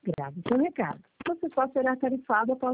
Grave seu recado. Você só será tarifado após